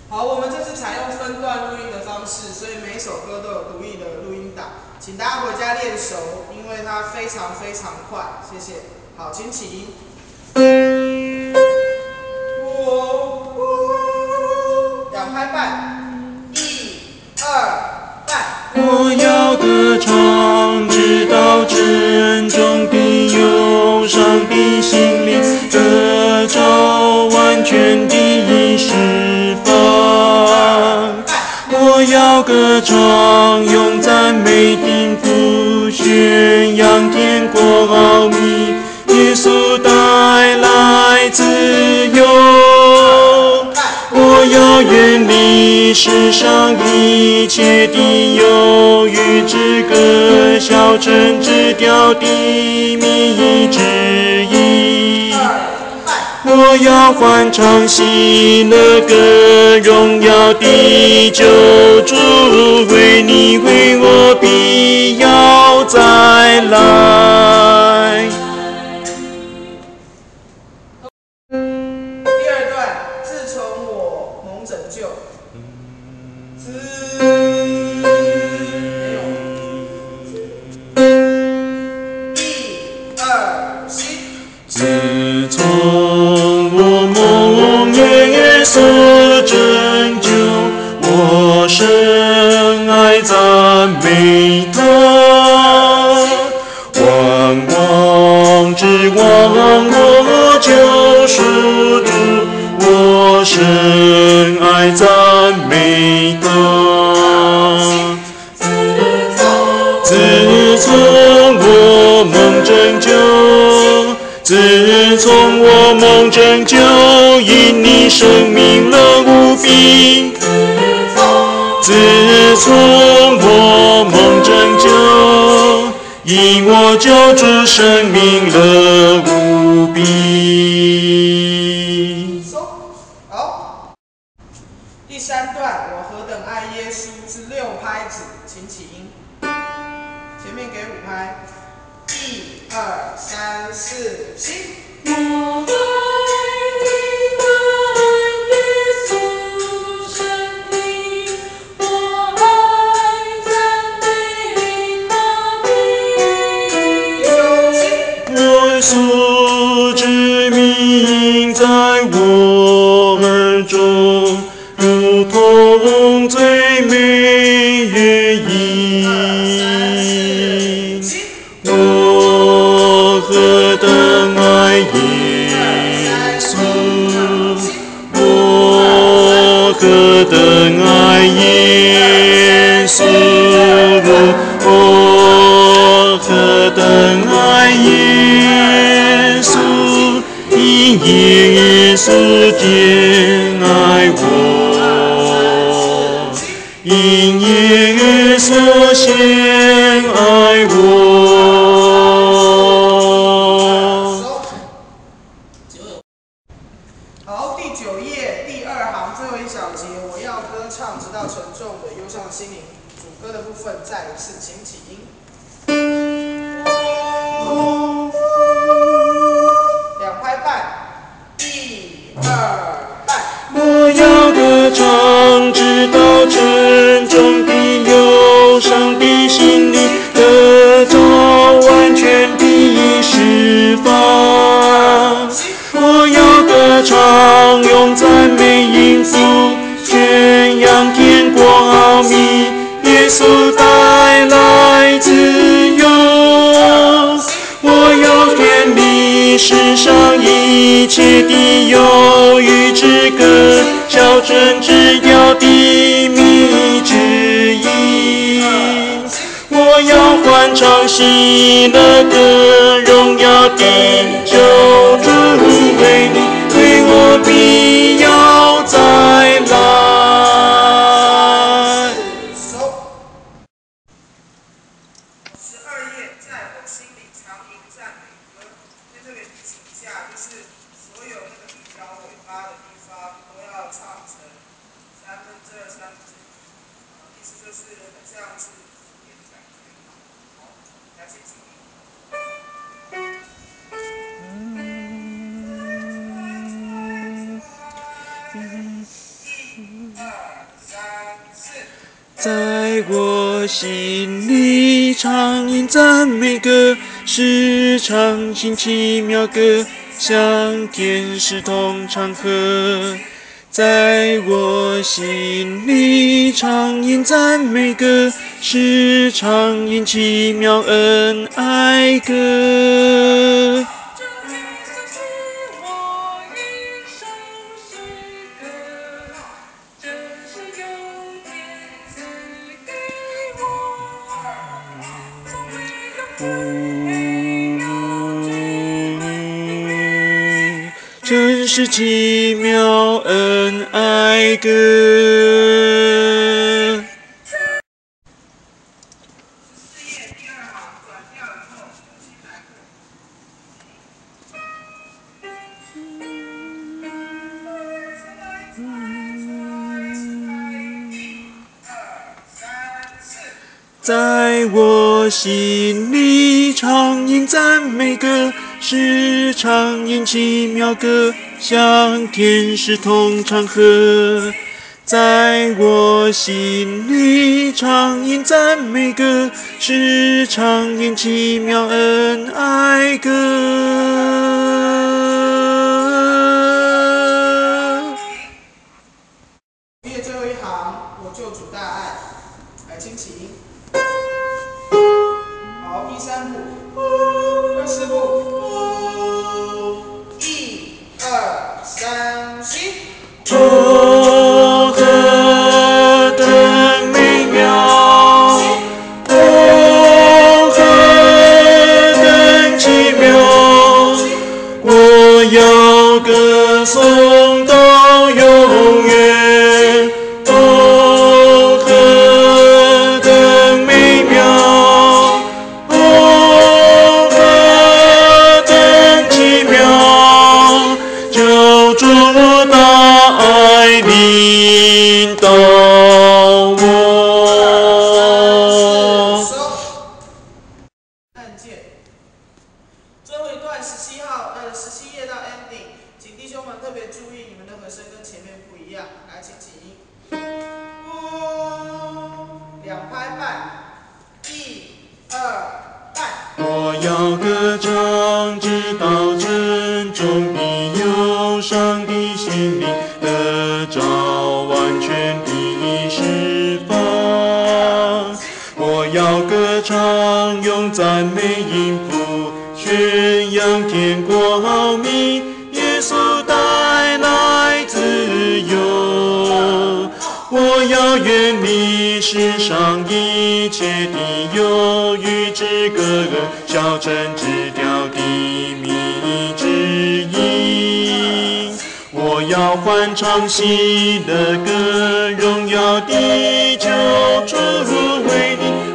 好，我们这次采用分段录音的方式，所以每一首歌都有独立的录音档，请大家回家练熟，因为它非常非常快。谢谢。好，请起。两拍半，一、二、半。 我要歌唱，直到真正的忧伤的心灵得着完全的释放。我要歌唱，用赞美的福宣扬天国奥秘，耶稣带来自由。我要远离世上一切的忧郁，之歌小城之调的谜之一。我要欢唱喜乐歌，荣耀的救主，为你为我必要再来。 第二段，自从我蒙拯救，一、二、起。 自从我蒙耶稣拯救，我深爱赞美他，万王之王我救赎主，我深爱赞美他。自从我蒙拯救，自从我蒙拯救，因你生命乐无比。自从我蒙拯救，因我救主生命乐无比。 好，第三段，我何等爱耶稣是6拍子，请起音。前面给5拍，一、二、三、四、起。 我爱你，爱耶稣生命，我爱赞美他名。 我所知名在我耳中，如同最美乐音。我何等爱耶稣，我何等爱耶稣，我何等爱耶稣，因耶稣先爱我，因耶稣先爱我。 好，第9页第2行最后一小节，我要歌唱，直到沉重的忧伤的心灵。主歌的部分再一次，请起音。2拍半，一、二、半。 我要歌唱，直到沉重的忧伤的心灵得着完全的释放。我要歌唱，用赞美音符宣扬天国奥秘，耶稣带来自由。我要远离世上一切的忧郁，之歌小城之调的谜之一。我要欢唱喜乐歌，荣耀的救主，为你为我必要再来。 12页，在我心里常吟赞美歌。在这边提醒一下，就是所有那个比较尾巴的地方都要唱成2/3、1/3。意思就是很像是主演的感觉。好，来请起音。一、二、 在我心里唱吟赞美歌，时常新奇妙歌，向天使同唱和。在我心里唱吟赞美歌，时常吟奇妙恩爱歌。真是奇妙恩爱歌。 14页第2行转调以后，重新来过。 在我心里唱吟赞美歌，时常吟奇妙歌，向天使同唱和。在我心里唱吟赞美歌，时常吟奇妙恩爱歌。 页最后一行，我救主大爱，来轻琴。好，第3步，第4步，1、2、3、起。 哦，何等美妙！哦，何等奇妙！我要歌颂到永远。哦，何等美妙！哦，何等奇妙！救主大爱领导我。 按键。最后一段17页到 ending， 请弟兄们特别注意，你们的和声跟前面不一样。来，请起。2拍半，1、2、半。 我要歌唱，直到沉重的忧伤的心灵得着完全的释放。我要歌唱，用赞美音符宣扬天国奥秘，耶稣带来自由。我要远离世上一切的忧郁之歌，消沉之调的迷之音。我要欢唱喜乐歌，荣耀的救主为你